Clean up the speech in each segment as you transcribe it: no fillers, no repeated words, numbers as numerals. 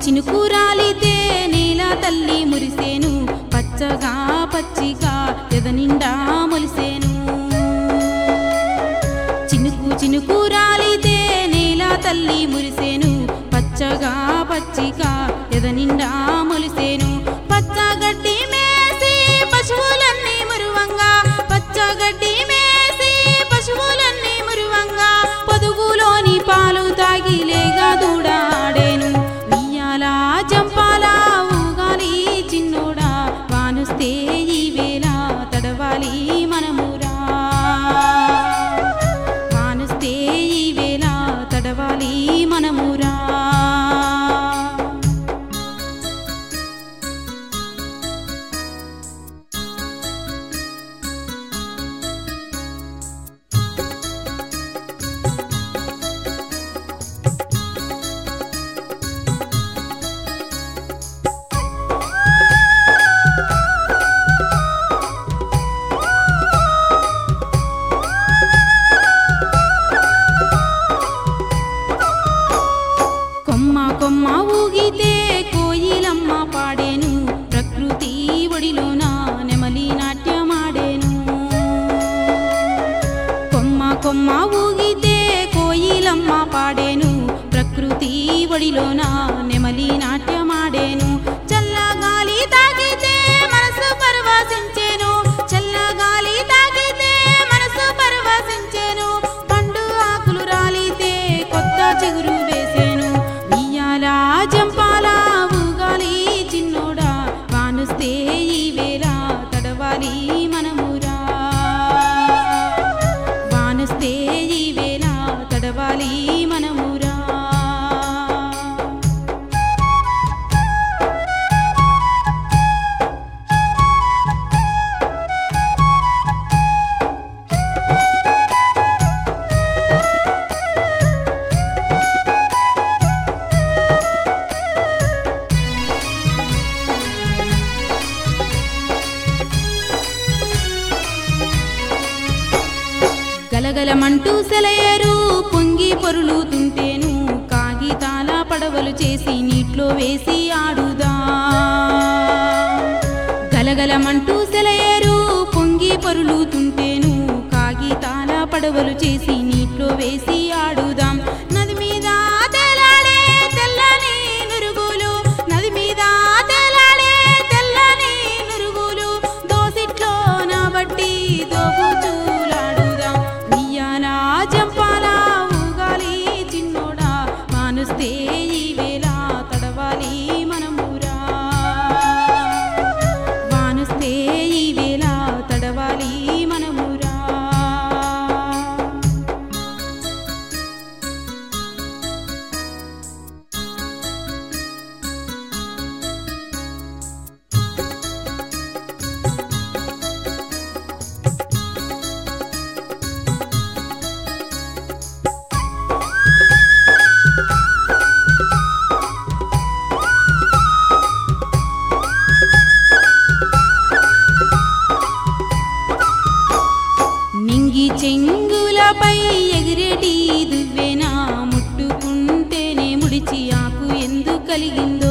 చినుకు రాలితే నేల తల్లి మురిసేను పచ్చగా పచ్చిగా ఎదనిండా మొలిసేను చినుకు రాలితే నేల తల్లి మురిసేను పచ్చగా పచ్చిగా ఎదనిండా మొలిసేను పచ్చగడ్డి మేసి పశువులన్నీ మురువంగా పచ్చగడ్డి మేసి పశువులన్నీ మురువంగా పొదుగులోని పాలు తాగి లేగా దూడాడేను ఉయ్యాల జంపాల ఊగాలి చిన్నోడా వానుస్తే ఈ వేళ తడవాలి మనమురా వానుస్తే ఈ వేళ తడవాలి మనమురా కొమ్మ ఊగితే కోయిలమ్మ పాడేను ప్రకృతి ఒడిలోన నెమలి నాట్యమాడేను కొమ్మ ఊగితే కోయిలమ్మ పాడేను ప్రకృతి ఒడిలోన నెమలి నాట్యమాడేను చల్లగాలి తాగితే మనసు పరవశించేను చల్లగాలి తాగితే మనసు పరవశించేను పండు ఆకులు రాలితే కొత్త చిగురు వేసేను జంపాల ఊగాలి చిన్నోడా వానుస్తే ఈ వేళ తడవాలి మనమురా వానుస్తే ఈ వేళ తడవాలి మనమురా గలగలమంటూ సెలయేరు పొంగి పొరులుతుంటేను కాగితాల పడవలు చేసి నీటిలో వేసి ఆడుదా గలగలమంటూ సెలయేరు పొంగి పొరులుతుంటేను కాగితాల పడవలు చేసి నీటిలో వేసి ఆడుదాం నది మీద తేలాడే తెల్లని నురుగులు నది మీద తేలాడే తెల్లని నురుగులు దోసిట్లో నా బట్టి దోబుచూ జంపాల ఊగాలి చిన్నోడా వానుస్తే ఈ వేళ తడవాలి మనమురా వానుస్తే ఈ వేళ తడవాలి మనమురా చెంగులపై ఎగిరేటి దువ్వెనా ముట్టుకుంటేనే ముడిచి ఆకు ఎందుకు కలిగిందో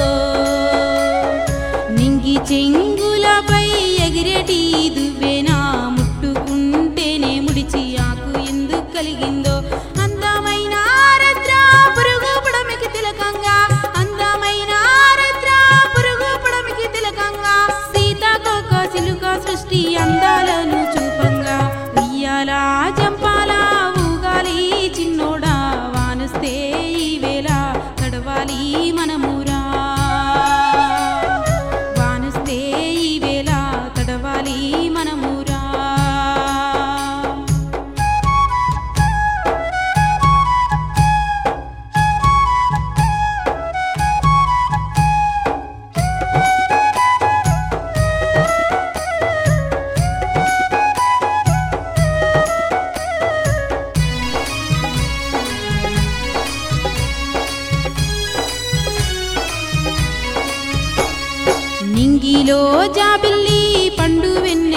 నింగి చెంగులపై ఎగిరేటి దువ్వెనా ముట్టుకుంటేనే ముడిచి ఆకు ఎందుకు కలిగిందో అందమైన ఆరద్ర పురుగు పుడమికి తిలకంగా అందమైన ఆరద్ర పురుగు పుడమికి తిలకంగా సీతాకోక చిలుక సృష్టి అందాలను చూపంగా జంపాల ఊగాలి చిన్నోడా వానుస్తే ఈ వేళ తడవాలి మనమురా వానుస్తే ఈ వేళ తడవాలి మనమురా నింగిలో జాబిల్లి పండు వెన్న